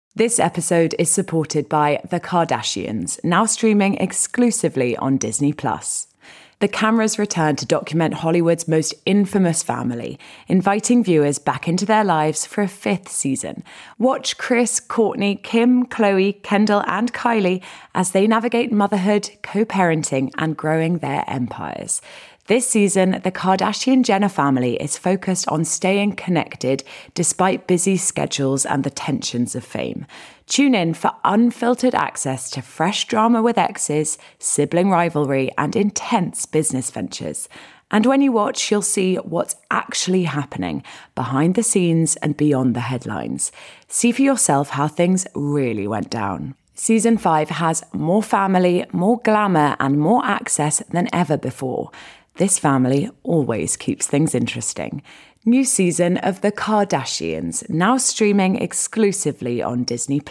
This episode is supported by The Kardashians, now streaming exclusively on Disney+. The cameras return to document Hollywood's most infamous family, inviting viewers back into their lives for a fifth season. Watch Kris, Kourtney, Kim, Khloé, Kendall, and Kylie as they navigate motherhood, co-parenting, and growing their empires. This season, the Kardashian-Jenner family is focused on staying connected despite busy schedules and the tensions of fame. Tune in for unfiltered access to fresh drama with exes, sibling rivalry, and intense business ventures. And when you watch, you'll see what's actually happening behind the scenes and beyond the headlines. See for yourself how things really went down. Season 5 has more family, more glamour, and more access than ever before. This family always keeps things interesting. New season of The Kardashians, now streaming exclusively on Disney+.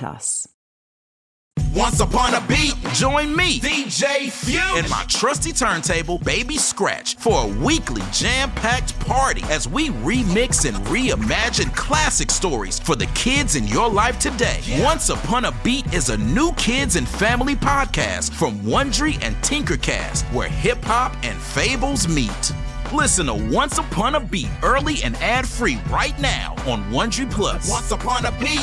Once upon a beat, join me, DJ Fuse, and my trusty turntable, Baby Scratch, for a weekly jam-packed party as we remix and reimagine classic stories for the kids in your life today. Yeah. Once Upon a Beat is a new kids and family podcast from Wondery and Tinkercast, where hip-hop and fables meet. Listen to Once Upon a Beat early and ad-free right now on Wondery Plus. Once Upon a Beat.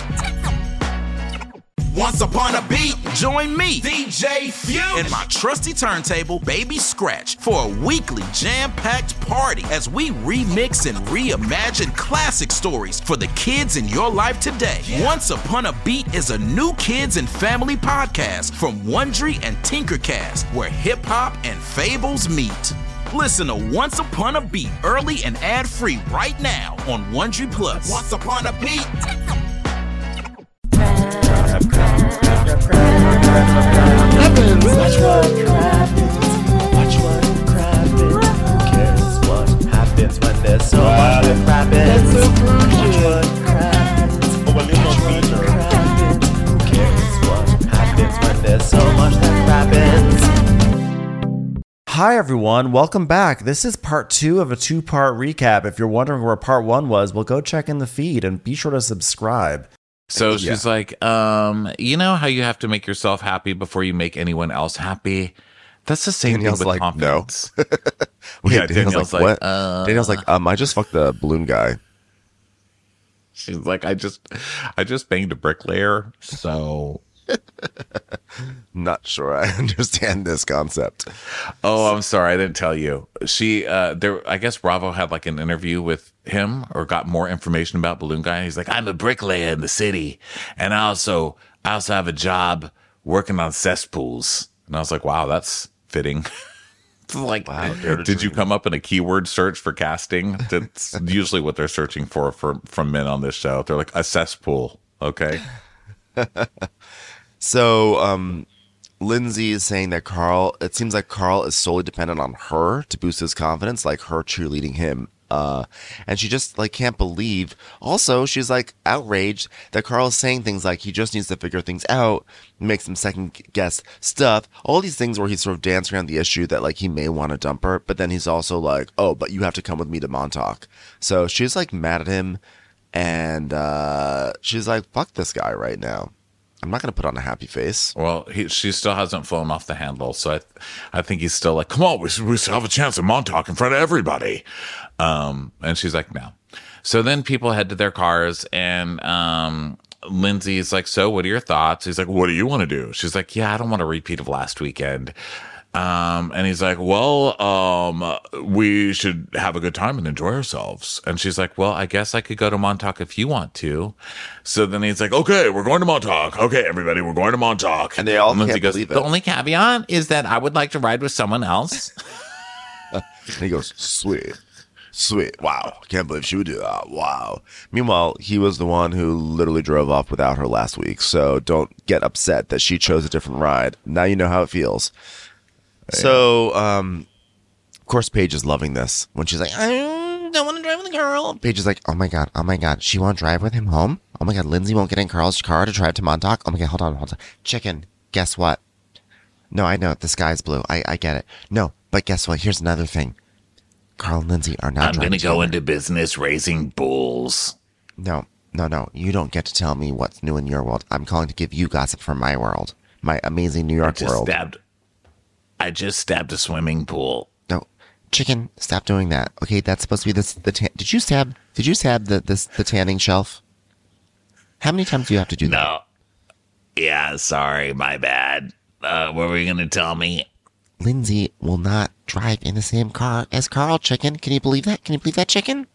Once upon a beat, join me, DJ Fuse, and my trusty turntable, Baby Scratch, for a weekly jam-packed party as we remix and reimagine classic stories for the kids in your life today. Yeah. Once Upon a Beat is a new kids and family podcast from Wondery and Tinkercast, where hip-hop and fables meet. Listen to Once Upon a Beat early and ad-free right now on Wondery Plus. Once Upon a Beat. Watch what happens. Who cares what happens when there's so much that happens? Watch what happens. Who cares what happens when there's so much that happens? Hi everyone, welcome back. This is part 2 of a 2-part recap. If you're wondering where part 1 was, well, go check in the feed and be sure to subscribe. So she's like, you know how you have to make yourself happy before you make anyone else happy? That's the same Danielle's thing with like, confidence. no. Yeah, Danielle's like, what? Danielle's like, I just fucked the balloon guy. She's like, I just banged a bricklayer, so... Not sure I understand this concept. Oh, I'm sorry, I didn't tell you. I guess Bravo had like an interview with him or got more information about Balloon Guy. He's like, I'm a bricklayer in the city, and I also have a job working on cesspools. And I was like, wow, that's fitting. Like, wow, did you come up in a keyword search for casting? That's usually what they're searching for from men on this show. They're like, a cesspool, okay? So, Lindsay is saying that it seems like Carl is solely dependent on her to boost his confidence, like her cheerleading him. And she just like can't believe. Also, she's like outraged that Carl is saying things like he just needs to figure things out, makes him second guess stuff. All these things where he's sort of dancing around the issue that like he may want to dump her, but then he's also like, oh, but you have to come with me to Montauk. So she's like mad at him, and she's like, fuck this guy right now. I'm not going to put on a happy face. Well, she still hasn't flown off the handle, so I think he's still like, come on, we still have a chance at Montauk in front of everybody. And she's like, no. So then people head to their cars, and Lindsay's like, so what are your thoughts? He's like, what do you want to do? She's like, yeah, I don't want a repeat of last weekend. And he's like, well, we should have a good time and enjoy ourselves. And she's like, well, I guess I could go to Montauk if you want to. So then he's like, okay, we're going to Montauk. Okay, everybody, we're going to Montauk. And they all can't believe it. The only caveat is that I would like to ride with someone else. And he goes, sweet. Wow. Can't believe she would do that. Wow. Meanwhile, he was the one who literally drove off without her last week. So don't get upset that she chose a different ride. Now you know how it feels. So, of course, Paige is loving this when she's like, I don't want to drive with a girl. Paige is like, oh my God, she won't drive with him home? Oh my God, Lindsay won't get in Carl's car to drive to Montauk? Oh my God, hold on. Chicken, guess what? No, I know, the sky's blue. I get it. No, but guess what? Here's another thing. Carl and Lindsay are not driving. I'm going to go into business raising bulls. No, No. You don't get to tell me what's new in your world. I'm calling to give you gossip from my world. My amazing New York world. I just stabbed a swimming pool. No, chicken, stop doing that. Okay, that's supposed to be did you stab the tanning shelf? How many times do you have to do that? No. Yeah, sorry, my bad. What were you going to tell me? Lindsay will not drive in the same car as Carl, chicken. Can you believe that? Can you believe that, chicken?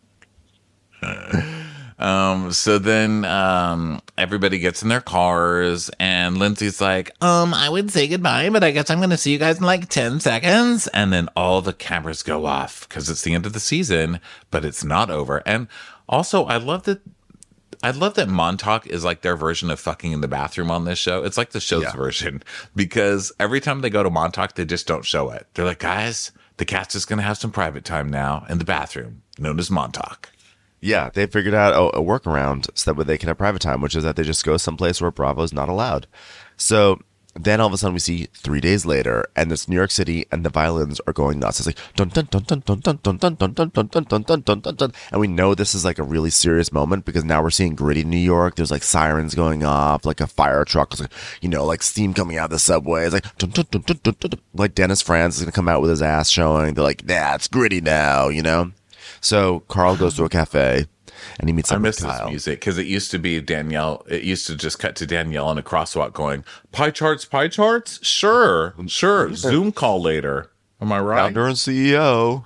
So then everybody gets in their cars and Lindsay's like, I would say goodbye, but I guess I'm going to see you guys in like 10 seconds. And then all the cameras go off because it's the end of the season, but it's not over. And also, I love that Montauk is like their version of fucking in the bathroom on this show. It's like the show's version because every time they go to Montauk, they just don't show it. They're like, guys, the cat's just going to have some private time now in the bathroom, known as Montauk. Yeah, they figured out a workaround so that they can have private time, which is that they just go someplace where Bravo's not allowed. So then all of a sudden we see 3 days later, and it's New York City, and the violins are going nuts. It's like dun dun dun dun dun dun dun dun dun dun dun dun dun dun dun dun dun, and we know this is like a really serious moment because now we're seeing gritty New York. There's like sirens going off, like a fire truck, like, like steam coming out of the subway. It's like dun dun dun dun dun dun, like Dennis Franz is gonna come out with his ass showing. They're like, nah, it's gritty now, So Carl goes to a cafe and he meets up with Kyle. I miss this music because it used to be Danielle. It used to just cut to Danielle in a crosswalk going, pie charts? Sure. Zoom call later. Am I right? Founder and CEO.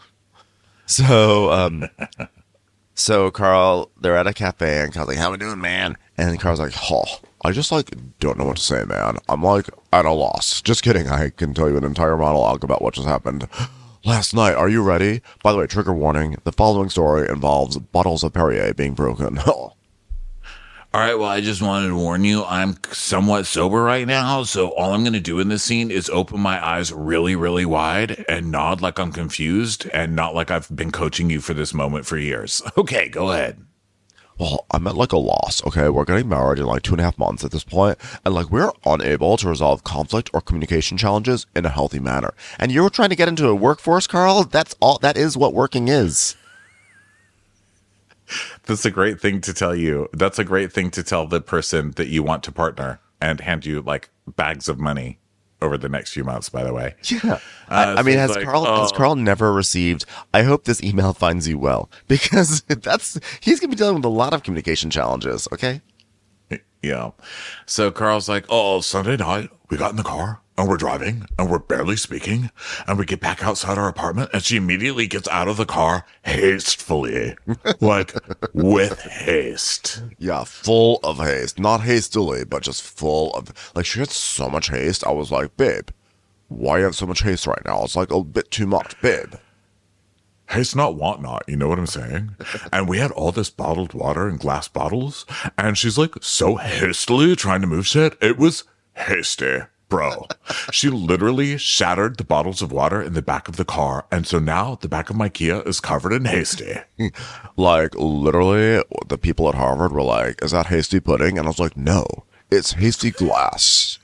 So Carl, they're at a cafe and Carl's like, how we doing, man? And Carl's like, I just don't know what to say, man. I'm like at a loss. Just kidding. I can tell you an entire monologue about what just happened last night. Are you ready? By the way, trigger warning. The following story involves bottles of Perrier being broken. All right, well, I just wanted to warn you, I'm somewhat sober right now, so all I'm going to do in this scene is open my eyes really, really wide and nod like I'm confused and not like I've been coaching you for this moment for years. Okay, go ahead. Well, I'm at a loss, okay? We're getting married in 2.5 months at this point, and we're unable to resolve conflict or communication challenges in a healthy manner. And you're trying to get into a workforce, Carl? That is what working is. That's a great thing to tell you. That's a great thing to tell the person that you want to partner and hand you bags of money over the next few months, by the way. Yeah. I mean, has Carl never received, I hope this email finds you well, because he's going to be dealing with a lot of communication challenges, okay? Yeah. So Carl's like, Sunday night, we got in the car and we're driving and we're barely speaking and we get back outside our apartment and she immediately gets out of the car hastefully, with haste. Yeah, full of haste. Not hastily, but just full of, she had so much haste. I was like, babe, why you have so much haste right now? It's a bit too much, babe. Haste not, want not, you know what I'm saying? And we had all this bottled water in glass bottles, and she's so hastily trying to move shit. It was hasty, bro. She literally shattered the bottles of water in the back of the car, and so now the back of my Kia is covered in hasty. Literally, the people at Harvard were like, is that hasty pudding? And I was like, no, it's hasty glass.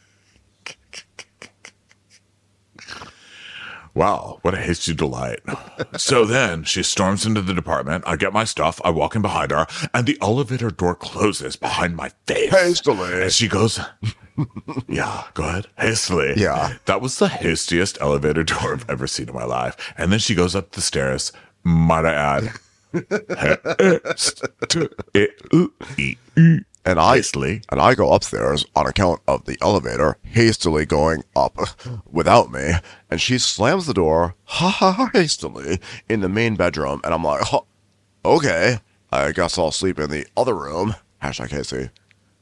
Wow, what a hasty delight. So then she storms into the department. I get my stuff. I walk in behind her, and the elevator door closes behind my face. Hastily. And she goes, yeah, go ahead. Hastily. Yeah. That was the hastiest elevator door I've ever seen in my life. And then she goes up the stairs. Might I add? And I go upstairs on account of the elevator hastily going up without me, and she slams the door hastily in the main bedroom, and I'm like, okay, I guess I'll sleep in the other room. #Casey.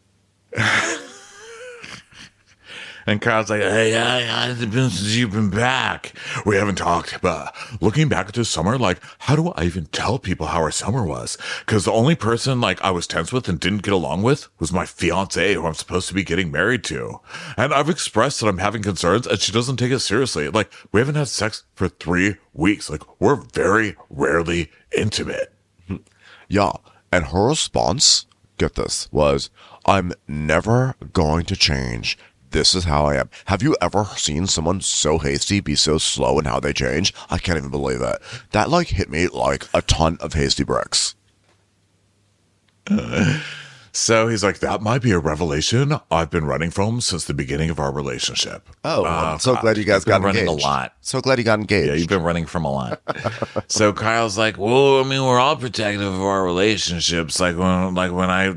And Carl's like, hey, it's been since you've been back. We haven't talked, but looking back at this summer, how do I even tell people how our summer was? Because the only person, I was tense with and didn't get along with was my fiance, who I'm supposed to be getting married to. And I've expressed that I'm having concerns, and she doesn't take it seriously. We haven't had sex for 3 weeks. We're very rarely intimate. Yeah, and her response, get this, was, I'm never going to change. This is how I am. Have you ever seen someone so hasty be so slow in how they change? I can't even believe it. That hit me like a ton of hasty bricks. So he's like, that might be a revelation I've been running from since the beginning of our relationship. Oh, well, I'm so glad you guys I've been got running engaged. a lot. So glad you got engaged. Yeah, you've been running from a lot. So Kyle's like, well, I mean, we're all protective of our relationships. Like when I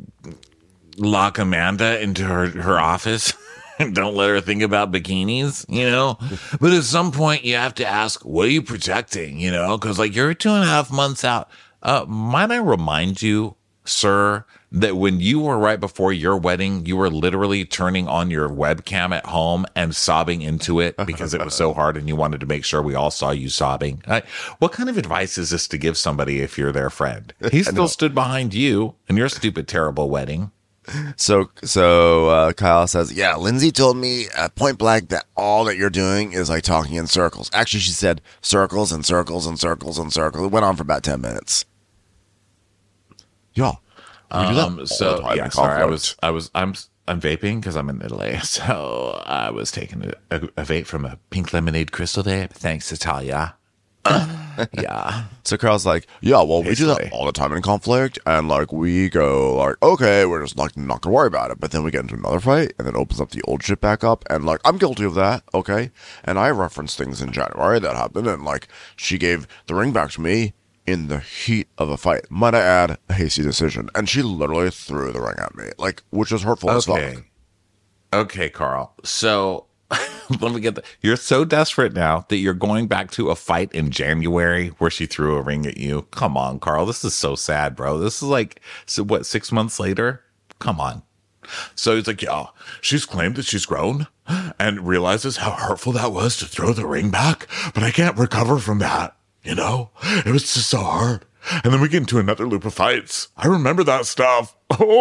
lock Amanda into her office and don't let her think about bikinis, you know? But at some point you have to ask, what are you protecting, you know? Because like you're 2.5 months out. Might I remind you, sir, that when you were right before your wedding, you were literally turning on your webcam at home and sobbing into it because it was so hard and you wanted to make sure we all saw you sobbing. What kind of advice is this to give somebody if you're their friend? He still stood behind you in your stupid, terrible wedding. So Kyle says, yeah, Lindsay told me point blank that all that you're doing is like talking in circles. Actually, she said circles and circles and circles and circles. It went on for about 10 minutes. Yeah. So yeah, sorry, I'm vaping because I'm in Italy. So I was taking a vape from a pink lemonade crystal vape. Thanks, Italia. Yeah. So Carl's like, yeah, well, we do that all the time in conflict, and like we go like, okay, we're just like not gonna worry about it, but then we get into another fight, and then opens up the old shit back up, and like I'm guilty of that, okay, and I referenced things in January that happened, and like she gave the ring back to me in the heat of a fight. Might I add, a hasty decision, and she literally threw the ring at me, like, which was hurtful as fuck. Okay, Carl. So. Let me get that. You're so desperate now that you're going back to a fight in January where she threw a ring at you. Come on, Carl. This is so sad, bro. This is like, so what, 6 months later? Come on. So he's like, yeah, she's claimed that she's grown and realizes how hurtful that was to throw the ring back, but I can't recover from that. You know, it was just so hard. And then we get into another loop of fights. I remember that stuff.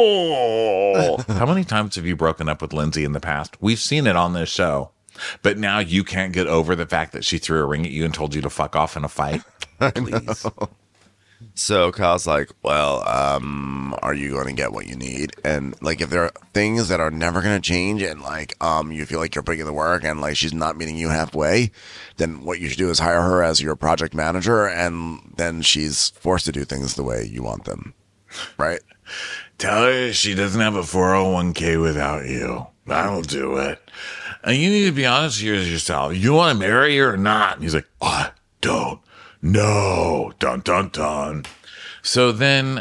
Oh, how many times have you broken up with Lindsay in the past? We've seen it on this show. But now you can't get over the fact that she threw a ring at you and told you to fuck off in a fight. Please. So Kyle's like, well, are you going to get what you need? And like, if there are things that are never going to change and like, you feel like you're putting in the work and like she's not meeting you halfway, then what you should do is hire her as your project manager. And then she's forced to do things the way you want them. Right? Tell her she doesn't have a 401k without you. That'll do it. And you need to be honest here with yourself. You want to marry her or not? And he's like, I don't know. Dun, dun, dun. So then,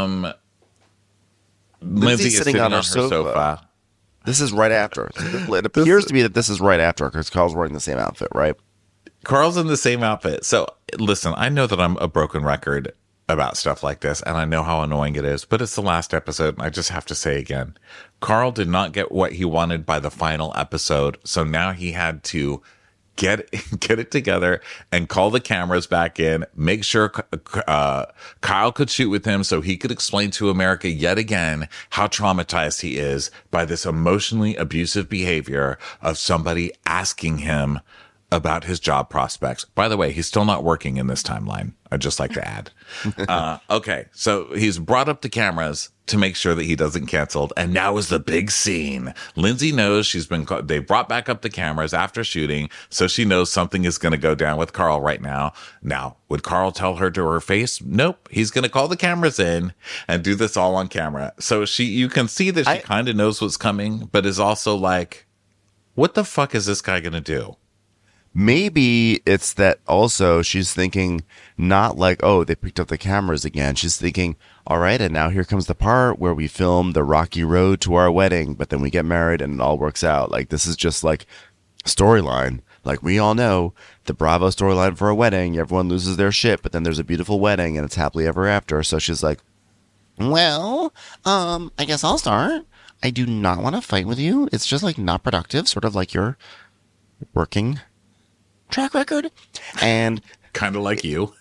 Lindsay is sitting on her sofa. This is right after. It appears to me that this is right after because Carl's wearing the same outfit, right? Carl's in the same outfit. So listen, I know that I'm a broken record about stuff like this, and I know how annoying it is, but it's the last episode, and I just have to say again, Carl did not get what he wanted by the final episode, so now he had to get it together and call the cameras back in, make sure Kyle could shoot with him so he could explain to America yet again how traumatized he is by this emotionally abusive behavior of somebody asking him about his job prospects. By the way, he's still not working in this timeline. I'd just like to add. Okay, so he's brought up the cameras to make sure that he doesn't canceled. And now is the big scene. Lindsay knows they brought back up the cameras after shooting, so she knows something is going to go down with Carl right now. Now, would Carl tell her to her face? Nope. He's going to call the cameras in and do this all on camera. So you can see that she kind of knows what's coming, but is also like, what the fuck is this guy going to do? Maybe it's that also she's thinking not like, oh, they picked up the cameras again. She's thinking, all right, and now here comes the part where we film the rocky road to our wedding, but then we get married and it all works out. Like, this is just like storyline. Like, we all know the Bravo storyline for a wedding. Everyone loses their shit, but then there's a beautiful wedding and it's happily ever after. So she's like, well, I guess I'll start. I do not want to fight with you. It's just like not productive, sort of like your working track record, and kind of like you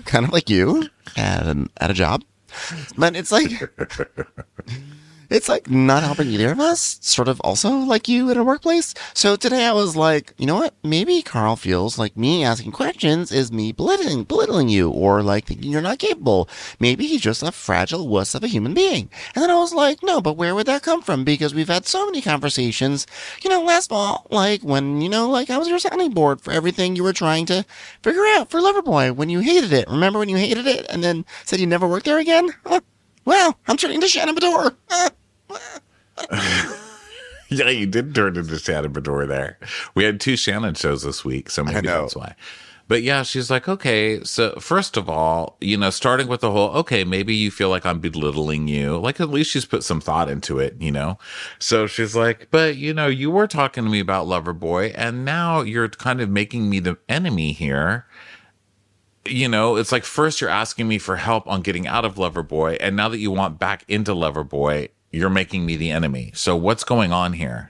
at a job, but it's like not helping either of us, sort of also like you in a workplace. So today I was like, you know what, maybe Carl feels like me asking questions is me belittling you, or like thinking you're not capable. Maybe he's just a fragile wuss of a human being. And then I was like, no, but where would that come from? Because we've had so many conversations, last fall, like when, like I was your sounding board for everything you were trying to figure out for Loverboy when you hated it. Remember when you hated it and then said you never worked there again? Well, I'm turning to Shannon Bedore. Yeah, you did turn into Shannon Bedore there. We had 2 Shannon shows this week, so maybe that's why. But yeah, she's like, okay, so first of all, starting with the whole, okay, maybe you feel like I'm belittling you. Like, at least she's put some thought into it, So she's like, but, you were talking to me about Loverboy, and now you're kind of making me the enemy here. It's like, first you're asking me for help on getting out of Loverboy, and now that you want back into Loverboy, you're making me the enemy. So what's going on here,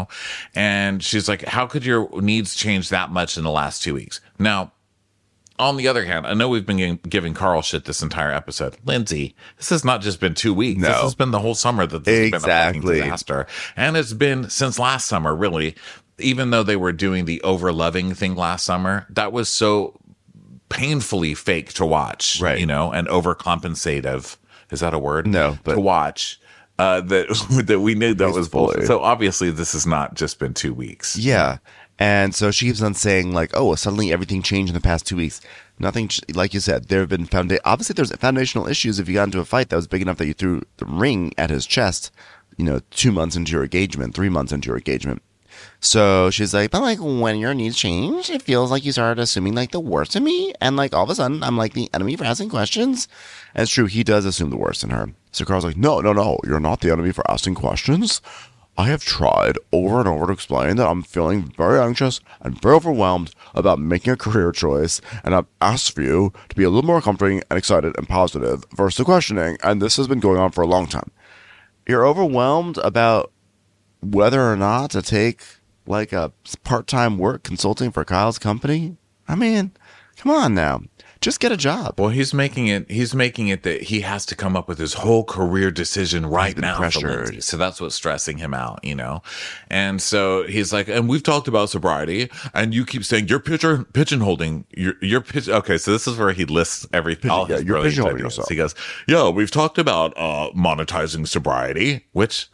And she's like, how could your needs change that much in the last 2 weeks? Now, on the other hand, I know we've been giving Carl shit this entire episode. Lindsay, this has not just been 2 weeks. No. This has been the whole summer that this has been a fucking disaster. And it's been since last summer, really. Even though they were doing the over-loving thing last summer, that was so painfully fake to watch, right? And overcompensative. Is that a word? No, but to watch. That we knew that was bullshit. So obviously this has not just been 2 weeks. Yeah. And so she keeps on saying like, oh, suddenly everything changed in the past 2 weeks. Nothing, like you said, there have been obviously there's foundational issues if you got into a fight that was big enough that you threw the ring at his chest, 2 months into your engagement, 3 months into your engagement. So she's like, but like when your needs change, it feels like you started assuming like the worst in me. And like all of a sudden I'm like the enemy for asking questions. And it's true. He does assume the worst in her. So Carl's like, no, you're not the enemy for asking questions. I have tried over and over to explain that I'm feeling very anxious and very overwhelmed about making a career choice. And I've asked for you to be a little more comforting and excited and positive versus the questioning. And this has been going on for a long time. You're overwhelmed about whether or not to take like a part-time work consulting for Kyle's company. I mean, come on now. Just get a job. Well, he's making it that he has to come up with his whole career decision right now for Lindsay. So that's what's stressing him out, And so he's like, and we've talked about sobriety, and you keep saying you're pigeonholing your pitch. Okay, so this is where he lists everything. Yeah, you're pigeonholing yourself. He goes, yeah, we've talked about monetizing sobriety, which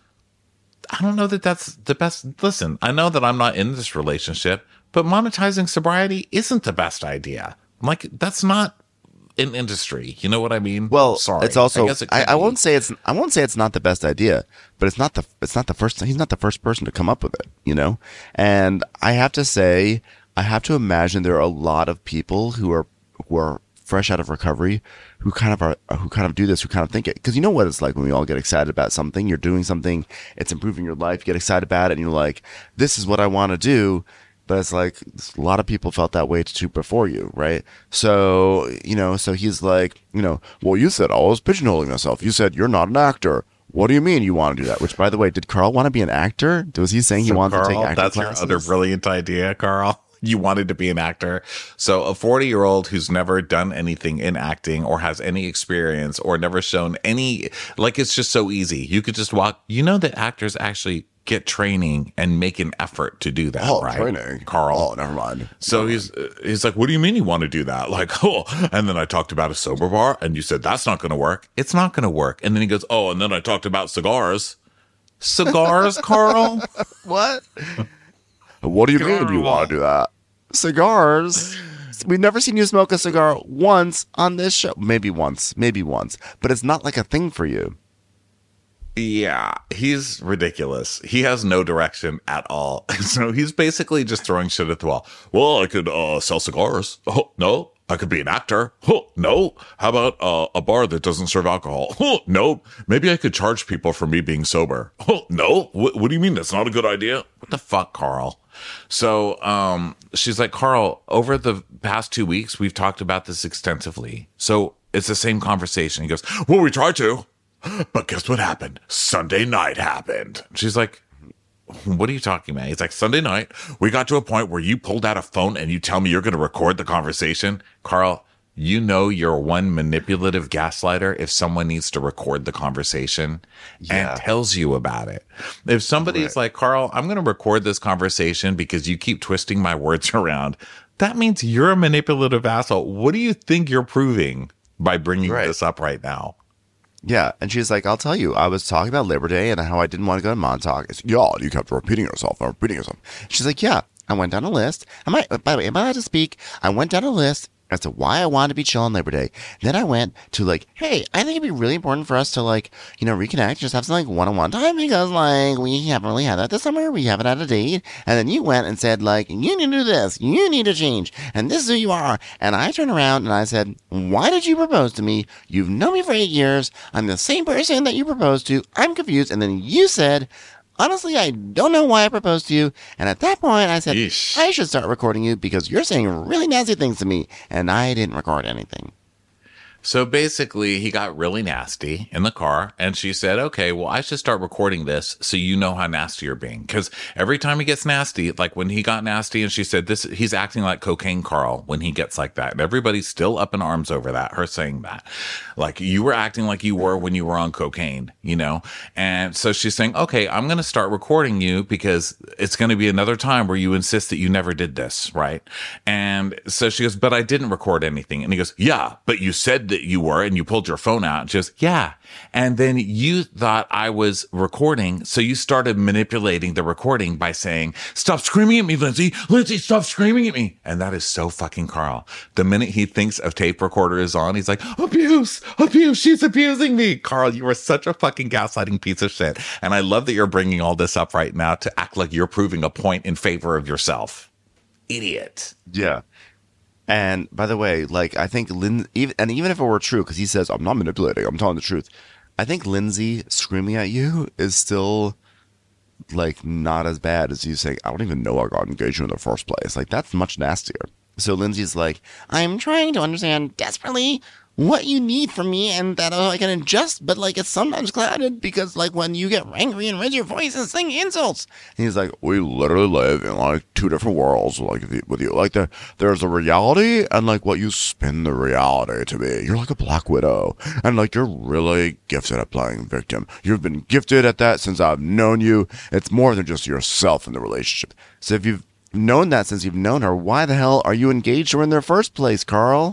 I don't know that that's the best. Listen, I know that I'm not in this relationship, but monetizing sobriety isn't the best idea. Like, that's not an industry. You know what I mean? Well, sorry. It's also I won't say it's not the best idea, but it's not the first. He's not the first person to come up with it. And I have to say, I have to imagine there are a lot of people who are fresh out of recovery who kind of do this, who kind of think it. Because you know what it's like when we all get excited about something. You're doing something, it's improving your life. You get excited about it, and you're like, this is what I want to do. But it's like a lot of people felt that way too before you, right? So, so he's like, well, you said I was pigeonholing myself. You said you're not an actor. What do you mean you want to do that? Which, by the way, did Carl want to be an actor? Was he saying he wanted to take acting classes? That's your other brilliant idea, Carl. You wanted to be an actor. So a 40-year-old who's never done anything in acting or has any experience or never shown any, like, it's just so easy. You could just walk. That actors actually get training and make an effort to do that, right? Training. Carl. Oh, never mind. So he's like, what do you mean you want to do that? Like, and then I talked about a sober bar and you said, that's not going to work. It's not going to work. And then he goes, and then I talked about cigars. Cigars, Carl? What? What do you mean you want to do that? Cigars? We've never seen you smoke a cigar once on this show. Maybe once. But it's not like a thing for you. Yeah, he's ridiculous. He has no direction at all. So he's basically just throwing shit at the wall. Well, I could sell cigars. Oh, no. I could be an actor. Oh, no. How about a bar that doesn't serve alcohol? Oh, no. Maybe I could charge people for me being sober. Oh, no. What do you mean? That's not a good idea? What the fuck, Carl? So she's like, Carl, over the past 2 weeks, we've talked about this extensively. So it's the same conversation. He goes, well, we tried to. But guess what happened? Sunday night happened. She's like, what are you talking about? He's like, Sunday night, we got to a point where you pulled out a phone and you tell me you're going to record the conversation. Carl, you're one manipulative gaslighter if someone needs to record the conversation and tells you about it. If somebody's like, Carl, I'm going to record this conversation because you keep twisting my words around, that means you're a manipulative asshole. What do you think you're proving by bringing this up right now? Yeah, and she's like, I'll tell you, I was talking about Labor Day and how I didn't want to go to Montauk. It's, you kept repeating yourself and repeating yourself. She's like, yeah, I went down a list. By the way, am I allowed to speak? I went down a list as to why I wanted to be chill on Labor Day. Then I went to like, hey, I think it'd be really important for us to like, you know, reconnect, just have some like one-on-one time because like we haven't really had that this summer. We haven't had a date. And then you went and said like, you need to do this. You need to change. And this is who you are. And I turned around and I said, why did you propose to me? You've known me for 8 years. I'm the same person that you proposed to. I'm confused. And then you said, honestly, I don't know why I proposed to you. And at that point, I said, Yeesh. I should start recording you because you're saying really nasty things to me. And I didn't record anything. So basically, he got really nasty in the car, and she said, okay, well, I should start recording this so you know how nasty you're being. Because every time he gets nasty, like when he got nasty, and she said, he's acting like Cocaine Carl when he gets like that. And everybody's still up in arms over that, her saying that. Like, you were acting like you were when you were on cocaine, you know? And so she's saying, okay, I'm going to start recording you because it's going to be another time where you insist that you never did this, right? And so she goes, but I didn't record anything. And he goes, yeah, but you said that you were, and you pulled your phone out. And she goes, yeah. And then you thought I was recording, so you started manipulating the recording by saying, stop screaming at me, Lindsay. Lindsay, stop screaming at me. And that is so fucking Carl. The minute he thinks a tape recorder is on, he's like, abuse, she's abusing me. Carl, you are such a fucking gaslighting piece of shit. And I love that you're bringing all this up right now to act like you're proving a point in favor of yourself. Idiot. Yeah. And by the way, like, I think even if it were true, because he says, I'm not manipulating, I'm telling the truth. I think Lindsay screaming at you is still, like, not as bad as you saying, I don't even know I got engaged in the first place. Like, that's much nastier. So Lindsay's like, I'm trying to understand desperately what you need from me and that I can adjust, but like it's sometimes clouded because like when you get angry and raise your voice and sing insults. And he's like, we literally live in like two different worlds, like with you. Like there's a reality and like what you spin the reality to be. You're like a Black Widow and like you're really gifted at playing victim. You've been gifted at that since I've known you. It's more than just yourself in the relationship. So if you've known that since you've known her, why the hell are you engaged her in the first place, Carl?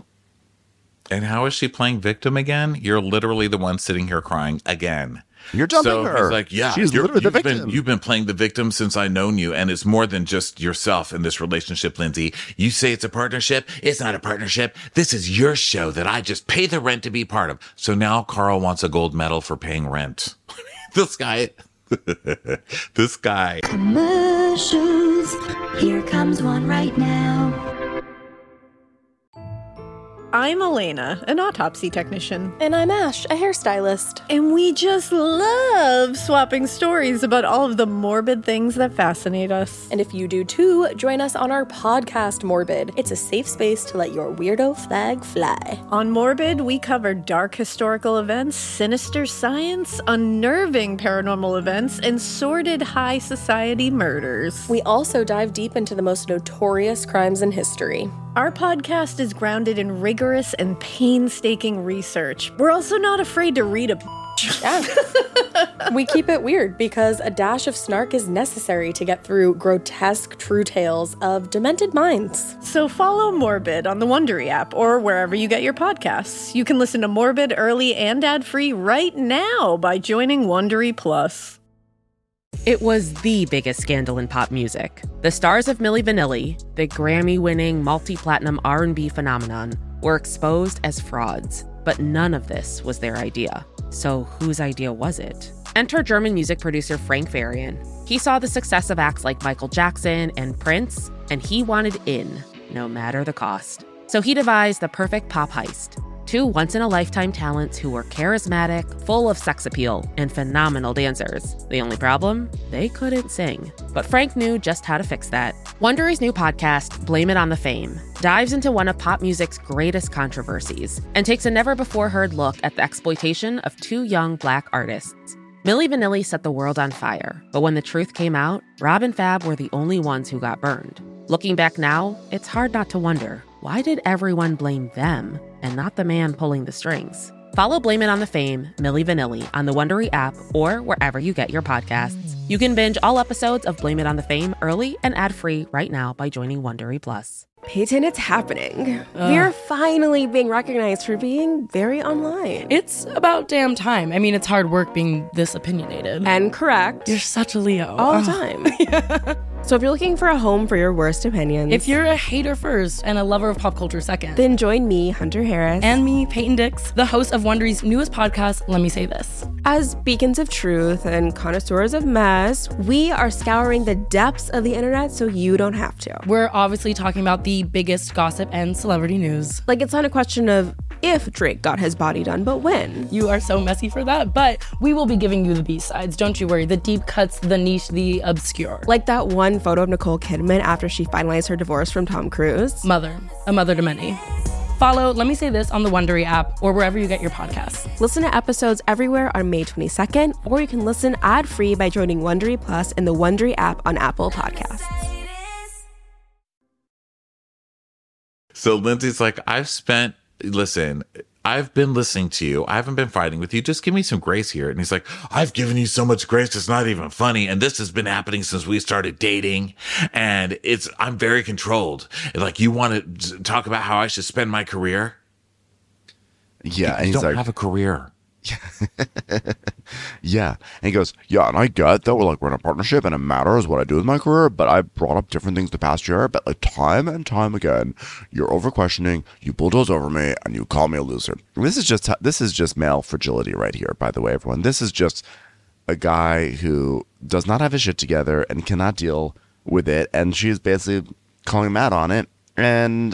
And how is she playing victim again? You're literally the one sitting here crying again. You're jumping so her. He's like, yeah, she's literally the victim. You've been playing the victim since I've known you, and it's more than just yourself in this relationship, Lindsay. You say it's a partnership. It's not a partnership. This is your show that I just pay the rent to be part of. So now Carl wants a gold medal for paying rent. This guy. This guy. Commercials. Here comes one right now. I'm Elena, an autopsy technician. And I'm Ash, a hairstylist. And we just love swapping stories about all of the morbid things that fascinate us. And if you do too, join us on our podcast, Morbid. It's a safe space to let your weirdo flag fly. On Morbid, we cover dark historical events, sinister science, unnerving paranormal events, and sordid high society murders. We also dive deep into the most notorious crimes in history. Our podcast is grounded in rigorous and painstaking research. We're also not afraid to read a Yeah. We keep it weird because a dash of snark is necessary to get through grotesque true tales of demented minds. So follow Morbid on the Wondery app or wherever you get your podcasts. You can listen to Morbid early and ad-free right now by joining Wondery Plus. It was the biggest scandal in pop music. The stars of Milli Vanilli, the Grammy-winning multi-platinum R&B phenomenon, were exposed as frauds. But none of this was their idea. So whose idea was it? Enter German music producer Frank Farian. He saw the success of acts like Michael Jackson and Prince, and he wanted in, no matter the cost. So he devised the perfect pop heist. Two once-in-a-lifetime talents who were charismatic, full of sex appeal, and phenomenal dancers. The only problem? They couldn't sing. But Frank knew just how to fix that. Wondery's new podcast, Blame It on the Fame, dives into one of pop music's greatest controversies and takes a never-before-heard look at the exploitation of two young Black artists. Milli Vanilli set the world on fire, but when the truth came out, Rob and Fab were the only ones who got burned. Looking back now, it's hard not to wonder, why did everyone blame them and not the man pulling the strings? Follow Blame It on the Fame, Milli Vanilli, on the Wondery app or wherever you get your podcasts. You can binge all episodes of Blame It on the Fame early and ad-free right now by joining Wondery Plus. Peyton, it's happening. We're finally being recognized for being very online. It's about damn time. I mean, it's hard work being this opinionated. And correct. You're such a Leo. All the time. Yeah. So if you're looking for a home for your worst opinions, If you're a hater first and a lover of pop culture second, then join me, Hunter Harris, and me, Peyton Dix, the host of Wondery's newest podcast, Let Me Say This. As beacons of truth and connoisseurs of mess, we are scouring the depths of the internet so you don't have to. We're obviously talking about the biggest gossip and celebrity news. Like, it's not a question of if Drake got his body done, but when. You are so messy for that, but we will be giving you the B-sides. Don't you worry. The deep cuts, the niche, the obscure. Like that one photo of Nicole Kidman after she finalized her divorce from Tom Cruise. A mother to many. Follow Let Me Say This on the Wondery app or wherever you get your podcasts. Listen to episodes everywhere on May 22nd, or you can listen ad-free by joining Wondery Plus in the Wondery app on Apple Podcasts. So Lindsay's like, I've been listening to you. I haven't been fighting with you. Just give me some grace here. And he's like, I've given you so much grace. It's not even funny. And this has been happening since we started dating. And I'm very controlled. Like, you want to talk about how I should spend my career? Yeah. And you he's don't like, have a career. Yeah. And he goes, yeah, and I get that we're in a partnership and it matters what I do with my career, but I brought up different things the past year, but like time and time again, you're over questioning, you bulldoze over me, and you call me a loser. This is just male fragility right here, by the way, everyone. This is just a guy who does not have his shit together and cannot deal with it, and she's basically calling him out on it, and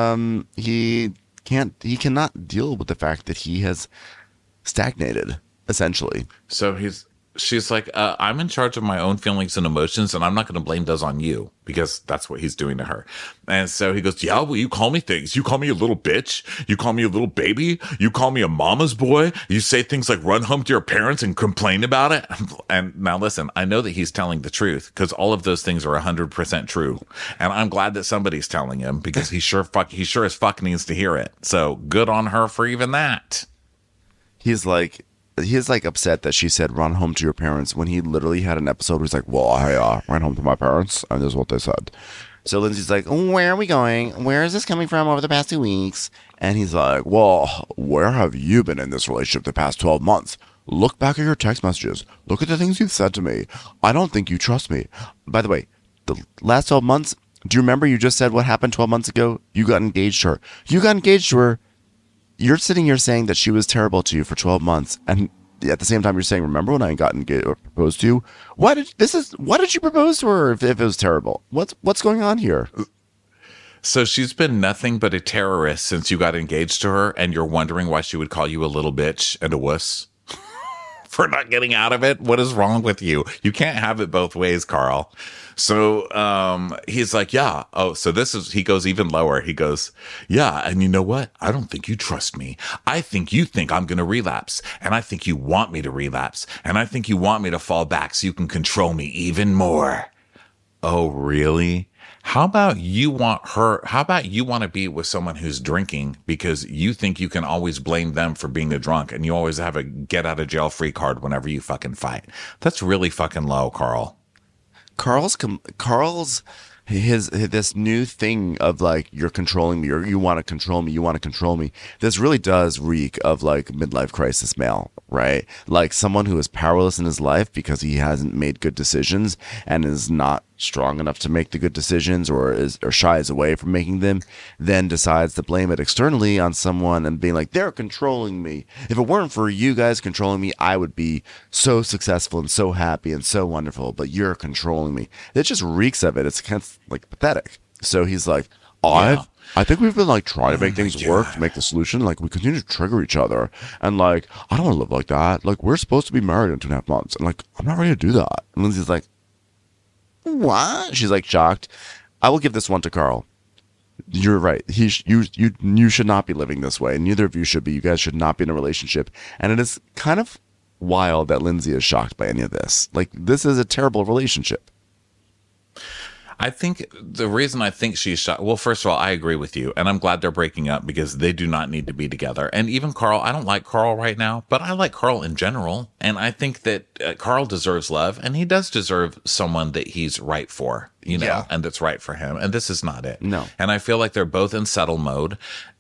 he cannot deal with the fact that he has stagnated, essentially. So she's like, I'm in charge of my own feelings and emotions, and I'm not going to blame those on you, because that's what he's doing to her. And so he goes, yeah, well, you call me things. You call me a little bitch. You call me a little baby. You call me a mama's boy. You say things like run home to your parents and complain about it. And now listen, I know that he's telling the truth, because all of those things are 100% true. And I'm glad that somebody's telling him, because he sure as fuck needs to hear it. So good on her for even that. He's upset that she said run home to your parents, when he literally had an episode where he's like, well, I ran home to my parents, and this is what they said. So Lindsay's like, where are we going? Where is this coming from over the past 2 weeks? And he's like, well, where have you been in this relationship the past 12 months? Look back at your text messages. Look at the things you've said to me. I don't think you trust me. By the way, the last 12 months, do you remember you just said what happened 12 months ago? You got engaged to her. You got engaged to her. You're sitting here saying that she was terrible to you for 12 months, and at the same time you're saying, remember when I got engaged or proposed to you? Why did you propose to her if it was terrible? What's going on here? So she's been nothing but a terrorist since you got engaged to her, and you're wondering why she would call you a little bitch and a wuss for not getting out of it? What is wrong with you? You can't have it both ways, Carl. So he's like, yeah. Oh, so he goes even lower. He goes, yeah. And you know what? I don't think you trust me. I think you think I'm going to relapse. And I think you want me to relapse. And I think you want me to fall back so you can control me even more. Oh, really? How about you want to be with someone who's drinking because you think you can always blame them for being a drunk, and you always have a get out of jail free card whenever you fucking fight? That's really fucking low, Carl. Carl's this new thing of like, you're controlling me, or you want to control me. This really does reek of like midlife crisis male, right? Like someone who is powerless in his life because he hasn't made good decisions and is not strong enough to make the good decisions, or shies away from making them, then decides to blame it externally on someone and being like, they're controlling me. If it weren't for you guys controlling me, I would be so successful and so happy and so wonderful, but you're controlling me. It just reeks of it. It's kind of like pathetic. So he's like, I think we've been like trying to make things work, to make the solution. Like, we continue to trigger each other, and like, I don't want to live like that. Like, we're supposed to be married in 2.5 months, and like, I'm not ready to do that. And Lindsay's like, what? She's like shocked. I will give this one to Carl. You're right. You should not be living this way. Neither of you should be. You guys should not be in a relationship. And it is kind of wild that Lindsay is shocked by any of this. Like, this is a terrible relationship. I think the reason I think she's shocked, well, first of all, I agree with you, and I'm glad they're breaking up, because they do not need to be together. And even Carl, I don't like Carl right now, but I like Carl in general. And I think that Carl deserves love, and he does deserve someone that he's right for, and that's right for him. And this is not it. No. And I feel like they're both in settle mode.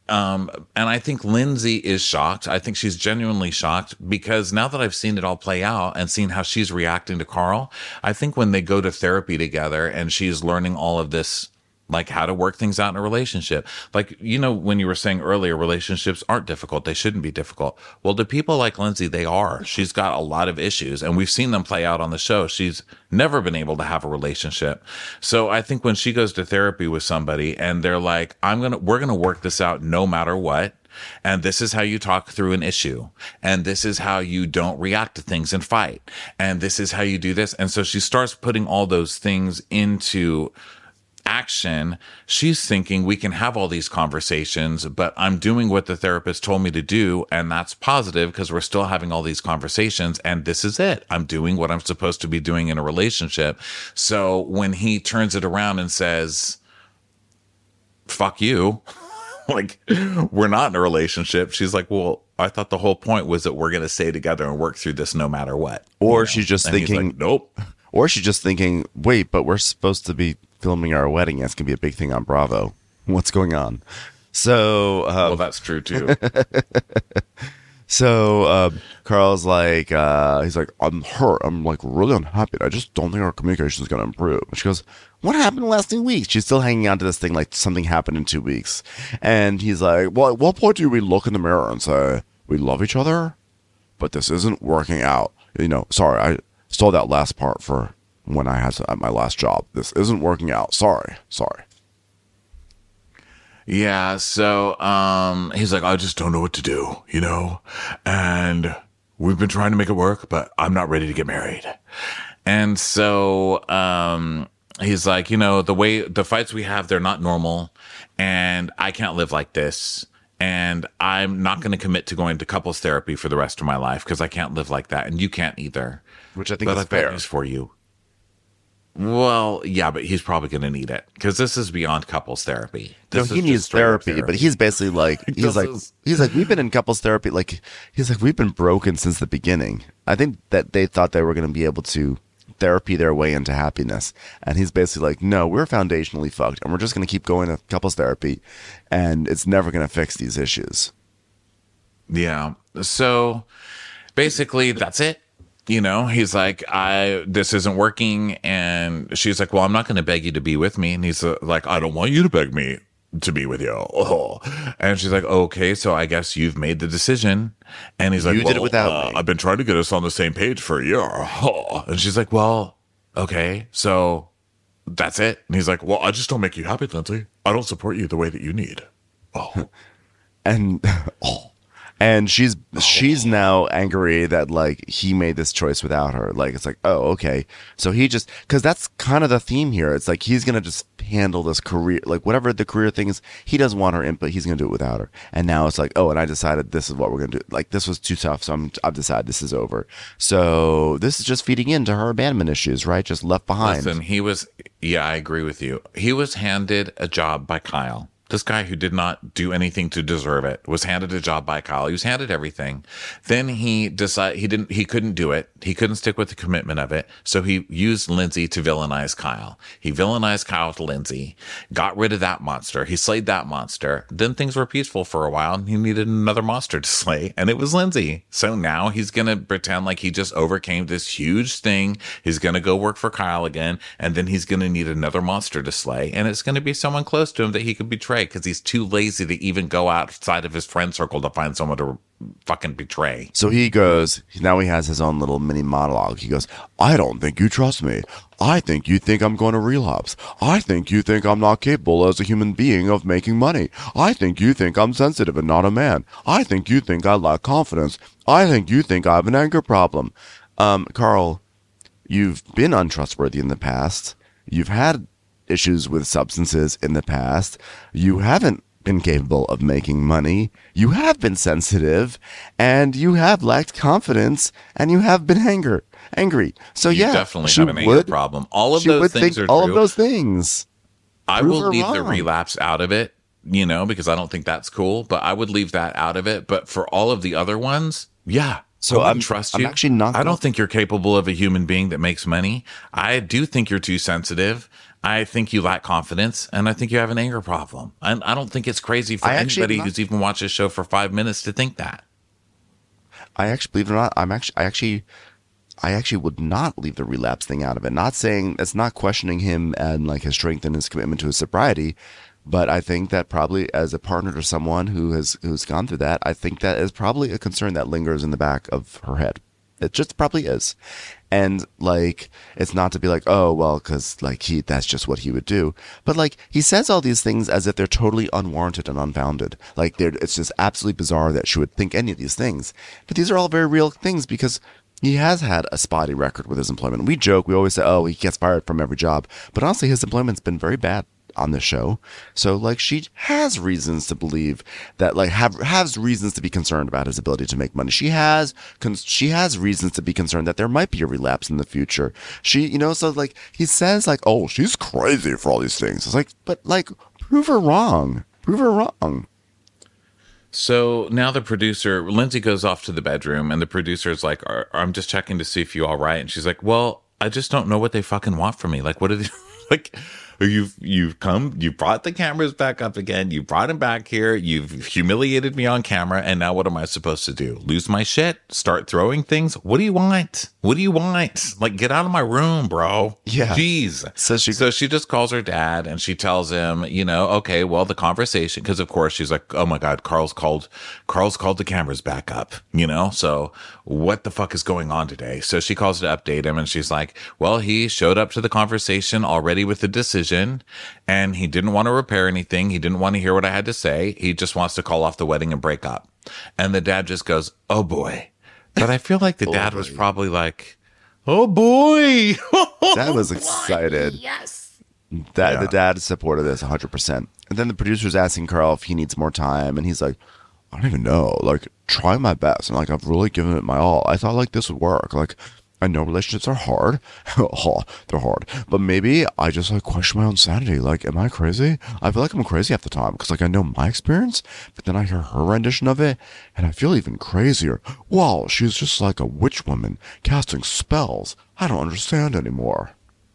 And I think Lindsay is shocked. I think she's genuinely shocked because now that I've seen it all play out and seen how she's reacting to Carl, I think when they go to therapy together and she's learning all of this, like how to work things out in a relationship. Like, you know, when you were saying earlier, relationships aren't difficult. They shouldn't be difficult. Well, to people like Lindsay, they are. She's got a lot of issues and we've seen them play out on the show. She's never been able to have a relationship. So I think when she goes to therapy with somebody and they're like, we're going to work this out no matter what. And this is how you talk through an issue. And this is how you don't react to things and fight. And this is how you do this. And so she starts putting all those things into action. She's thinking we can have all these conversations, but I'm doing what the therapist told me to do. And that's positive because we're still having all these conversations. And this is it. I'm doing what I'm supposed to be doing in a relationship. So when he turns it around and says, fuck you, like, we're not in a relationship. She's like, well, I thought the whole point was that we're going to stay together and work through this no matter what. Or she's just and thinking, like, nope. Or she's just thinking, wait, but we're supposed to be filming our wedding. It's going to be a big thing on Bravo. What's going on? So, well, that's true too. So Carl's like, he's like, I'm hurt. I'm like really unhappy. I just don't think our communication is going to improve. And she goes, what happened the last 2 weeks? She's still hanging on to this thing like something happened in 2 weeks. And he's like, well, at what point do we look in the mirror and say, we love each other, but this isn't working out? You know, sorry, I stole that last part for when I had at my last job. This isn't working out. Sorry. Yeah, so he's like, I just don't know what to do, you know? And we've been trying to make it work, but I'm not ready to get married. And so he's like, you know, the fights we have, they're not normal, and I can't live like this. And I'm not going to commit to going to couples therapy for the rest of my life because I can't live like that, and you can't either. Which I think is fair. News for you. Well, yeah, but he's probably going to need it because this is beyond couples therapy. No, he needs therapy, but he's basically like, he's like, we've been in couples therapy. Like, he's like, we've been broken since the beginning. I think that they thought they were going to be able to therapy their way into happiness. And he's basically like, no, we're foundationally fucked and we're just going to keep going to couples therapy and it's never going to fix these issues. Yeah. So basically that's it. You know, he's like, this isn't working. And she's like, well, I'm not going to beg you to be with me. And he's like, I don't want you to beg me to be with you. Oh. And she's like, okay, so I guess you've made the decision. And he's like, you did it without me. I've been trying to get us on the same page for a year. Oh. And she's like, well, okay, so that's it. And he's like, well, I just don't make you happy, Lindsay. I don't support you the way that you need. Oh. And she's now angry that like he made this choice without her. Like it's like, oh, okay. So he just, because that's kind of the theme here. It's like he's gonna just handle this career, like whatever the career thing is. He doesn't want her input. He's gonna do it without her. And now it's like, oh, and I decided this is what we're gonna do. Like this was too tough, so I've decided this is over. So this is just feeding into her abandonment issues, right? Just left behind. Listen, I agree with you. He was handed a job by Kyle. This guy who did not do anything to deserve it was handed a job by Kyle. He was handed everything. Then he decided he couldn't do it. He couldn't stick with the commitment of it. So he used Lindsay to villainize Kyle. He villainized Kyle to Lindsay, got rid of that monster. He slayed that monster. Then things were peaceful for a while and he needed another monster to slay. And it was Lindsay. So now he's going to pretend like he just overcame this huge thing. He's going to go work for Kyle again. And then he's going to need another monster to slay. And it's going to be someone close to him that he could betray, because he's too lazy to even go outside of his friend circle to find someone to fucking betray. So he goes, now he has his own little mini monologue. He goes, I don't think you trust me. I think you think I'm going to relapse. I think you think I'm not capable as a human being of making money. I think you think I'm sensitive and not a man. I think you think I lack confidence. I think you think I have an anger problem. Carl, you've been untrustworthy in the past. You've had issues with substances in the past. You haven't been capable of making money. You have been sensitive, and you have lacked confidence, and you have been angry. So you definitely have an anger problem. All of those things are true. All of those things. I will leave the relapse out of it, you know, because I don't think that's cool. But I would leave that out of it. But for all of the other ones, yeah. So I trust you. I'm actually not. I don't think you're capable of a human being that makes money. I do think you're too sensitive. I think you lack confidence, and I think you have an anger problem. I don't think it's crazy for anybody who's even watched this show for 5 minutes to think that. I actually, believe it or not, I actually would not leave the relapse thing out of it. Not saying it's not questioning him and like his strength and his commitment to his sobriety, but I think that probably as a partner to someone who's gone through that, I think that is probably a concern that lingers in the back of her head. It just probably is. And like, it's not to be like, oh, well, because like that's just what he would do. But like, he says all these things as if they're totally unwarranted and unfounded. Like, it's just absolutely bizarre that she would think any of these things. But these are all very real things because he has had a spotty record with his employment. We joke, we always say, oh, he gets fired from every job. But honestly, his employment's been very bad on this show. So like, she has reasons to believe that, like, has reasons to be concerned about his ability to make money. She has reasons to be concerned that there might be a relapse in the future. So like, he says like, oh, she's crazy for all these things. It's like, but like, prove her wrong. So now the producer, Lindsay, goes off to the bedroom, and the producer's like, I'm just checking to see if you're all right. And she's like, well, I just don't know what they fucking want from me. Like, what are they like? You've come, you brought the cameras back up again. You brought him back here. You've humiliated me on camera. And now what am I supposed to do? Lose my shit? Start throwing things? What do you want? Like, get out of my room, bro. Yeah. Jeez. So she just calls her dad and she tells him, okay, well, the conversation, because of course she's like, oh my God, Carl's called the cameras back up, so what the fuck is going on today? So she calls to update him and she's like, well, he showed up to the conversation already with the decision, and he didn't want to repair anything. He didn't want to hear what I had to say. He just wants to call off the wedding and break up. And the dad just goes, oh boy. But I feel like the dad was probably like, oh boy. Dad was excited. Yes. The dad supported this 100%. And then the producer's asking Carl if he needs more time. And he's like, I don't even know. Like, try my best. And like, I've really given it my all. I thought like this would work. Like, I know relationships are hard. They're hard. But maybe I just like question my own sanity. Like, am I crazy? I feel like I'm crazy half the time because like I know my experience, but then I hear her rendition of it and I feel even crazier. Wow, she's just like a witch woman casting spells. I don't understand anymore.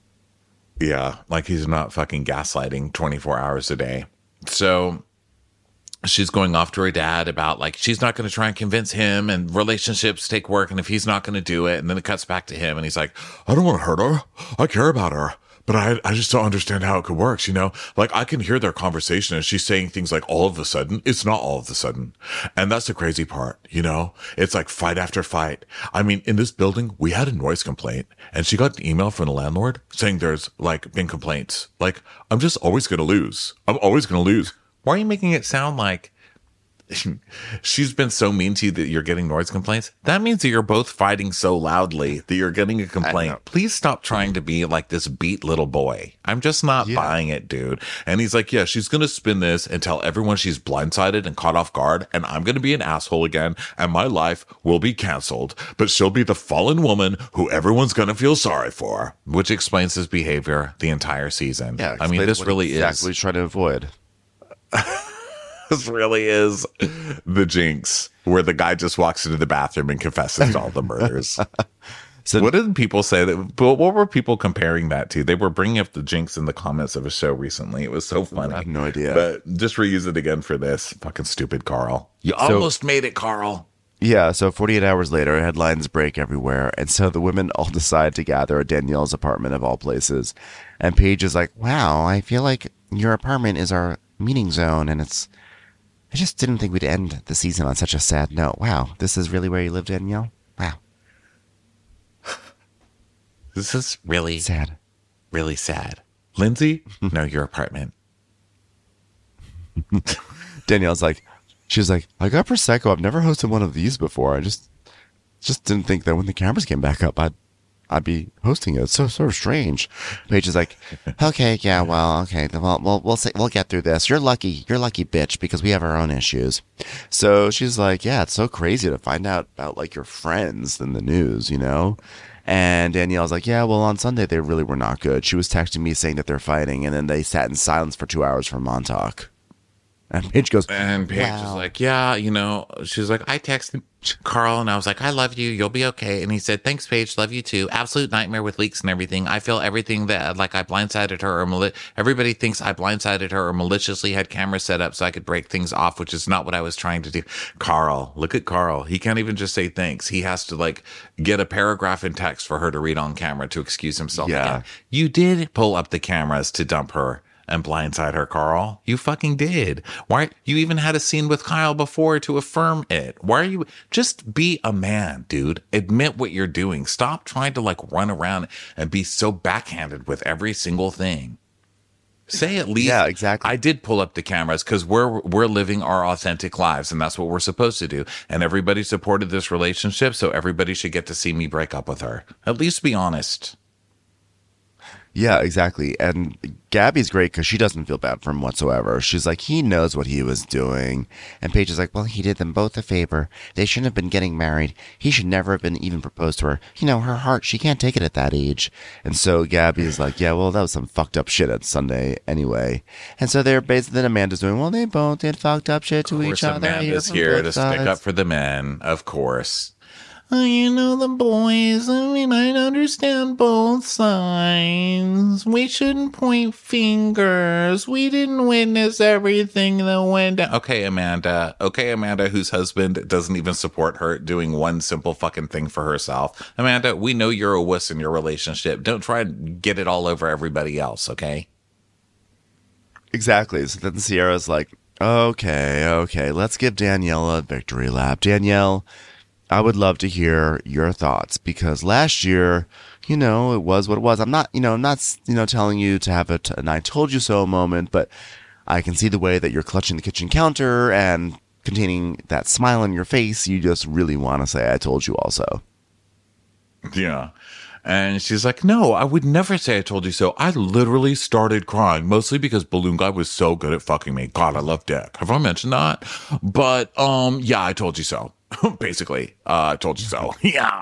Yeah, like he's not fucking gaslighting 24 hours a day. So she's going off to her dad about like, she's not going to try and convince him, and relationships take work. And if he's not going to do it, and then it cuts back to him and he's like, I don't want to hurt her. I care about her, but I just don't understand how it could work. Like I can hear their conversation and she's saying things like all of a sudden. It's not all of a sudden. And that's the crazy part. It's like fight after fight. I mean, in this building, we had a noise complaint and she got an email from the landlord saying there's like been complaints. Like, I'm just always going to lose. Why are you making it sound like she's been so mean to you that you're getting noise complaints? That means that you're both fighting so loudly that you're getting a complaint. Please stop trying to be like this beat little boy. I'm just not buying it, dude. And he's like, yeah, she's going to spin this and tell everyone she's blindsided and caught off guard, and I'm going to be an asshole again, and my life will be canceled, but she'll be the fallen woman who everyone's going to feel sorry for, which explains his behavior the entire season. Yeah, I mean, this really exactly trying to avoid. This really is the Jinx, where the guy just walks into the bathroom and confesses to all the murders. So what did people say what were people comparing that to? They were bringing up the Jinx in the comments of a show recently. It was so funny. I have no idea. But just reuse it again for this. Fucking stupid Carl. You almost made it, Carl. Yeah, so 48 hours later, headlines break everywhere. And so the women all decide to gather at Danielle's apartment of all places. And Paige is like, wow, I feel like your apartment is our meeting zone, and I just didn't think we'd end the season on such a sad note. Wow, this is really where you live, Danielle? Wow. This is really sad. Really sad. Lindsay, no, your apartment. Danielle's like, she's like, I got Prosecco. I've never hosted one of these before. I just didn't think that when the cameras came back up, I'd be hosting it. It's so sort of strange. Paige is like, okay, yeah, well, okay, we'll get through this. You're lucky, bitch, because we have our own issues. So she's like, yeah, it's so crazy to find out about like your friends in the news, And Danielle's like, yeah, well, on Sunday they really were not good. She was texting me saying that they're fighting, and then they sat in silence for 2 hours for Montauk. And Paige goes, and Paige is like, yeah, she's like, I texted Carl, and I was like, I love you. You'll be okay. And he said, thanks, Paige. Love you too. Absolute nightmare with leaks and everything. I feel everything that, like, I blindsided her or everybody thinks I blindsided her or maliciously had cameras set up so I could break things off, which is not what I was trying to do. Carl, look at Carl. He can't even just say thanks. He has to, like, get a paragraph in text for her to read on camera to excuse himself. Yeah. Again. You did pull up the cameras to dump her and blindside her, Carl. You fucking did. Why? You even had a scene with Kyle before to affirm it. Why are you? Just be a man, dude. Admit what you're doing. Stop trying to, like, run around and be so backhanded with every single thing. Say at least, yeah, exactly. I did pull up the cameras because we're living our authentic lives, and that's what we're supposed to do. And everybody supported this relationship, so everybody should get to see me break up with her. At least be honest. Yeah, exactly. And Gabby's great because she doesn't feel bad for him whatsoever. She's like, he knows what he was doing. And Paige is like, well, he did them both a favor. They shouldn't have been getting married. He should never have been even proposed to her. You know, her heart, she can't take it at that age. And so Gabby is like, yeah, well, that was some fucked up shit at Sunday anyway. And so they're basically, then Amanda's doing, well, they both did fucked up shit to each other. Amanda's here to stick up for the men, of course. You know, the boys, I mean, I understand both sides. We shouldn't point fingers. We didn't witness everything that went down. Okay, Amanda, whose husband doesn't even support her doing one simple fucking thing for herself. Amanda, we know you're a wuss in your relationship. Don't try and get it all over everybody else, okay? Exactly. So then Sierra's like, okay, let's give Danielle a victory lap. Danielle, I would love to hear your thoughts because last year, you know, it was what it was. I'm not telling you to have an I told you so moment, but I can see the way that you're clutching the kitchen counter and containing that smile on your face. You just really want to say, I told you also. Yeah. And she's like, no, I would never say I told you so. I literally started crying, mostly because Balloon Guy was so good at fucking me. God, I love Dick. Have I mentioned that? But, yeah, I told you so. Basically, I told you so. Yeah.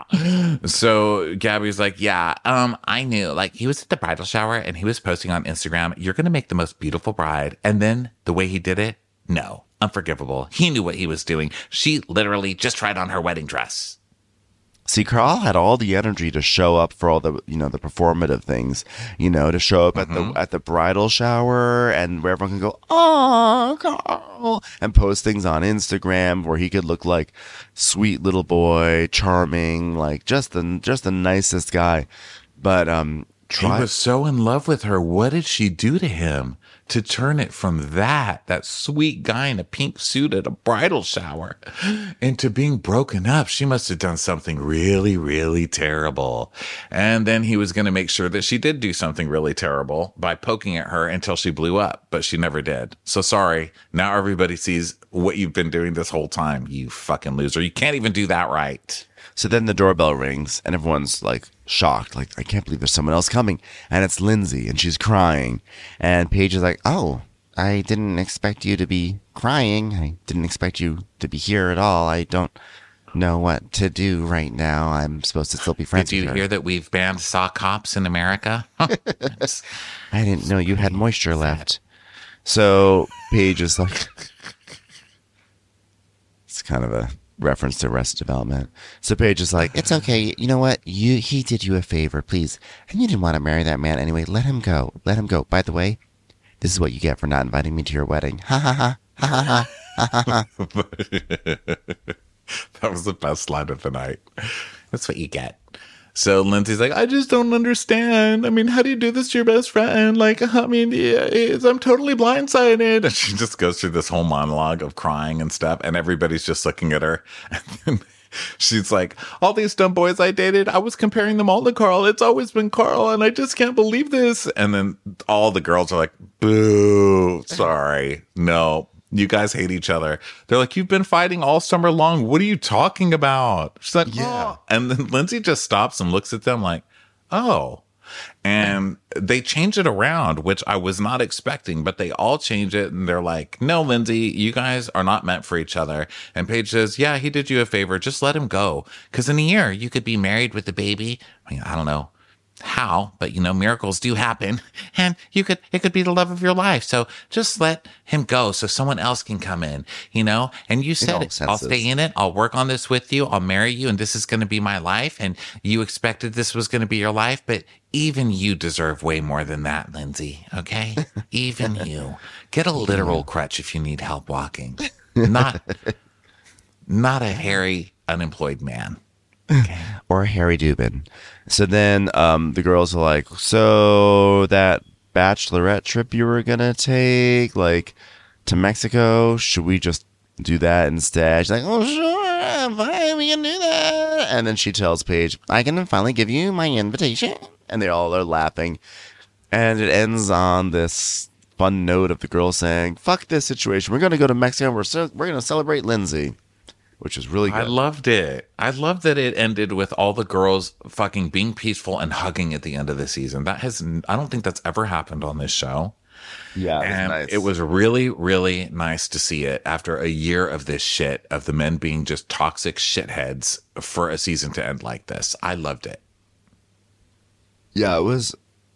So Gabby's like, yeah, I knew. Like, he was at the bridal shower and he was posting on Instagram, you're going to make the most beautiful bride. And then the way he did it, no, unforgivable. He knew what he was doing. She literally just tried on her wedding dress. See, Carl had all the energy to show up for all the, you know, the performative things, you know, to show up at the bridal shower and where everyone can go, oh, Carl, and post things on Instagram where he could look like sweet little boy, charming, like just the nicest guy. But he was so in love with her. What did she do to him to turn it from that sweet guy in a pink suit at a bridal shower into being broken up? She must have done something really, really terrible. And then he was going to make sure that she did do something really terrible by poking at her until she blew up, but she never did. So sorry. Now everybody sees what you've been doing this whole time, you fucking loser. You can't even do that right. So then the doorbell rings and everyone's like shocked. Like, I can't believe there's someone else coming. And it's Lindsay and she's crying. And Paige is like, oh, I didn't expect you to be crying. I didn't expect you to be here at all. I don't know what to do right now. I'm supposed to still be friends with her. Did you hear that we've banned sock hops in America? I didn't know you had moisture left. So Paige is like, it's kind of a reference to Arrested Development. So Paige is like, it's okay. You know what? He did you a favor, please. And you didn't want to marry that man anyway. Let him go. Let him go. By the way, this is what you get for not inviting me to your wedding. Ha ha ha. Ha ha ha. Ha ha ha. That was the best line of the night. That's what you get. So Lindsay's like, I just don't understand. I mean, how do you do this to your best friend? Like, I mean, I'm totally blindsided. And she just goes through this whole monologue of crying and stuff. And everybody's just looking at her. And then she's like, all these dumb boys I dated, I was comparing them all to Carl. It's always been Carl. And I just can't believe this. And then all the girls are like, boo, sorry. No. You guys hate each other. They're like, you've been fighting all summer long. What are you talking about? She's like, yeah. Oh. And then Lindsay just stops and looks at them like, oh. And they change it around, which I was not expecting, but they all change it. And they're like, no, Lindsay, you guys are not meant for each other. And Paige says, yeah, he did you a favor. Just let him go. Because in a year, you could be married with a baby. I mean, I don't know. how, but miracles do happen, and it could be the love of your life. So just let him go so someone else can come in, and you said it. I'll stay in it. I'll work on this with you. I'll marry you, and this is going to be my life. And you expected this was going to be your life, but even you deserve way more than that, Lindsay. Okay. Even you. Get a literal crutch if you need help walking. Not a hairy, unemployed man. Okay. Or Harry Dubin. So then the girls are like, so that bachelorette trip you were going to take, like, to Mexico, should we just do that instead? She's like, oh, sure, fine, we can do that. And then she tells Paige, I can finally give you my invitation. And they all are laughing. And it ends on this fun note of the girls saying, fuck this situation. We're going to go to Mexico. We're going to celebrate Lindsay. Which is really good. I loved it. I loved that it ended with all the girls fucking being peaceful and hugging at the end of the season. I don't think that's ever happened on this show. Yeah, it was really, really nice to see it after a year of this shit, of the men being just toxic shitheads, for a season to end like this. I loved it. Yeah, it was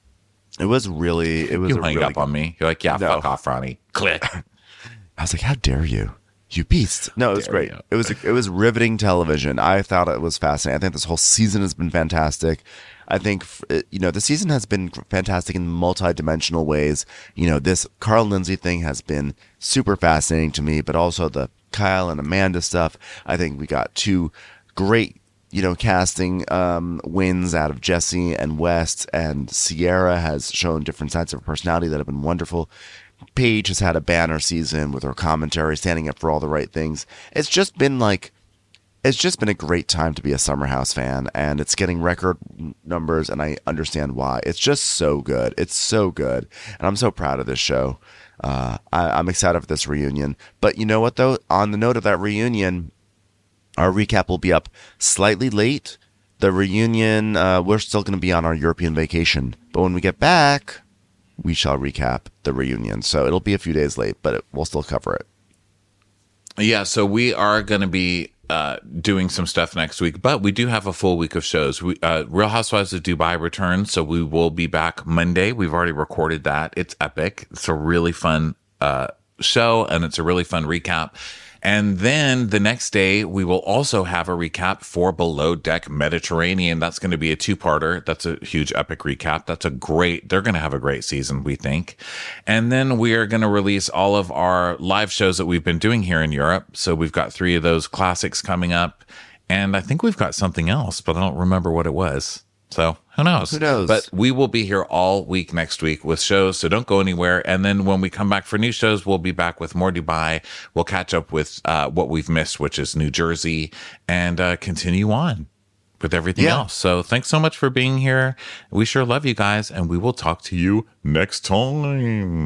really. You hang up on me. You're like, yeah, fuck off, Ronnie. Click. I was like, how dare you? You beast. No, it was great. It was riveting television. I thought it was fascinating. I think this whole season has been fantastic. I think, the season has been fantastic in multi-dimensional ways. This Carl Lindsay thing has been super fascinating to me, but also the Kyle and Amanda stuff. I think we got two great, casting wins out of Jesse and West, and Sierra has shown different sides of her personality that have been wonderful. Paige has had a banner season with her commentary, standing up for all the right things. It's just been a great time to be a Summer House fan, and it's getting record numbers, and I understand why. It's just so good. It's so good, and I'm so proud of this show. I'm excited for this reunion. But you know what, though? On the note of that reunion, our recap will be up slightly late. The reunion, we're still going to be on our European vacation, but when we get back, we shall recap the reunion. So it'll be a few days late, but we'll still cover it. Yeah, so we are going to be doing some stuff next week, but we do have a full week of shows. Real Housewives of Dubai returns, so we will be back Monday. We've already recorded that. It's epic. It's a really fun show, and it's a really fun recap. And then the next day, we will also have a recap for Below Deck Mediterranean. That's going to be a two-parter. That's a huge epic recap. They're going to have a great season, we think. And then we are going to release all of our live shows that we've been doing here in Europe. So we've got 3 of those classics coming up. And I think we've got something else, but I don't remember what it was. So who knows? But we will be here all week next week with shows, so don't go anywhere. And then when we come back for new shows, we'll be back with more Dubai. We'll catch up with what we've missed, which is New Jersey, and continue on with everything else. So thanks so much for being here. We sure love you guys, and we will talk to you next time.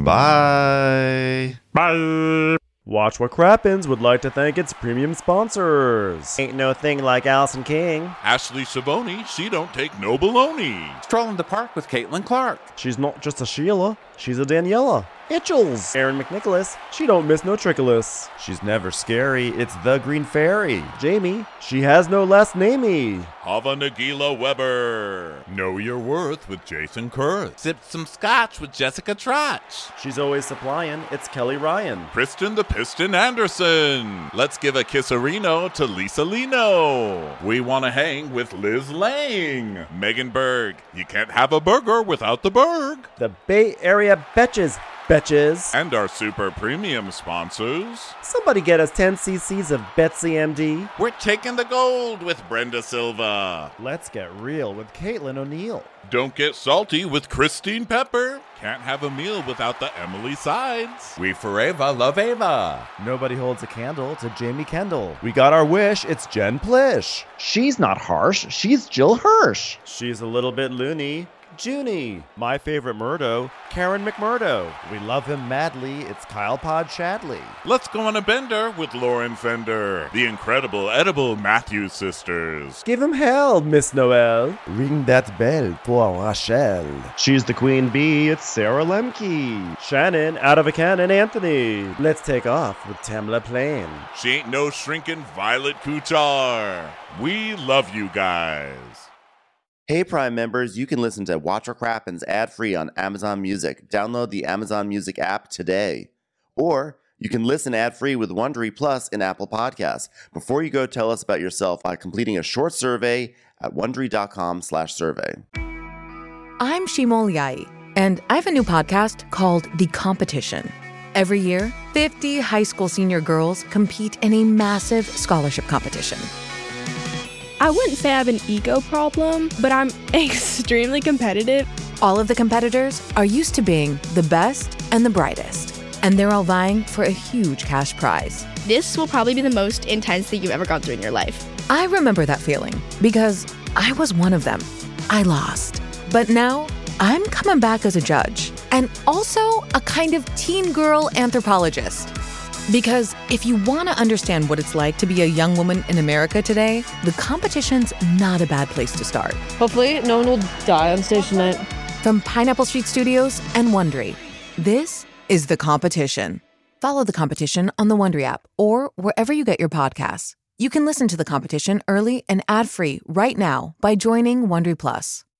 Bye. Bye. Watch What Crappens would like to thank its premium sponsors. Ain't no thing like Allison King. Ashley Savoni, she don't take no baloney. Strolling the park with Caitlin Clark. She's not just a Sheila, she's a Daniela. Itchels. Aaron McNicholas, she don't miss no trickolas. She's never scary, it's the Green Fairy. Jamie, she has no last namey. Hava Nagila Weber. Know your worth with Jason Kurth. Sip some scotch with Jessica Trotch. She's always supplying, it's Kelly Ryan. Kristen the Piston Anderson. Let's give a kisserino to Lisa Lino. We want to hang with Liz Lang. Megan Berg. You can't have a burger without the Berg. The Bay Area Betches. And our super premium sponsors. Somebody get us 10 cc's of Betsy MD. We're taking the gold with Brenda Silva. Let's get real with Caitlin O'Neill. Don't get salty with Christine Pepper. Can't have a meal without the Emily Sides. We forever love Ava. Nobody holds a candle to Jamie Kendall. We got our wish, it's Jen Plish. She's not harsh, she's Jill Hirsch. She's a little bit loony. Junie. My favorite Murdo, Karen McMurdo. We love him madly, it's Kyle Pod Shadley. Let's go on a bender with Lauren Fender. The incredible edible Matthews sisters. Give him hell, Miss Noel. Ring that bell for Rachel. She's the queen bee, it's Sarah Lemke. Shannon, out of a cannon, Anthony. Let's take off with Tamla Plain. She ain't no shrinking Violet Kuchar. We love you guys. Hey, Prime members, you can listen to Watch What Crappens ad-free on Amazon Music. Download the Amazon Music app today. Or you can listen ad-free with Wondery Plus in Apple Podcasts. Before you go, tell us about yourself by completing a short survey at Wondery.com/survey. I'm Shimol Yai, and I have a new podcast called The Competition. Every year, 50 high school senior girls compete in a massive scholarship competition. I wouldn't say I have an ego problem, but I'm extremely competitive. All of the competitors are used to being the best and the brightest, and they're all vying for a huge cash prize. This will probably be the most intense thing you've ever gone through in your life. I remember that feeling because I was one of them. I lost. But now I'm coming back as a judge and also a kind of teen girl anthropologist. Because if you want to understand what it's like to be a young woman in America today, the competition's not a bad place to start. Hopefully, no one will die on station night. From Pineapple Street Studios and Wondery, this is The Competition. Follow The Competition on the Wondery app or wherever you get your podcasts. You can listen to The Competition early and ad-free right now by joining Wondery Plus.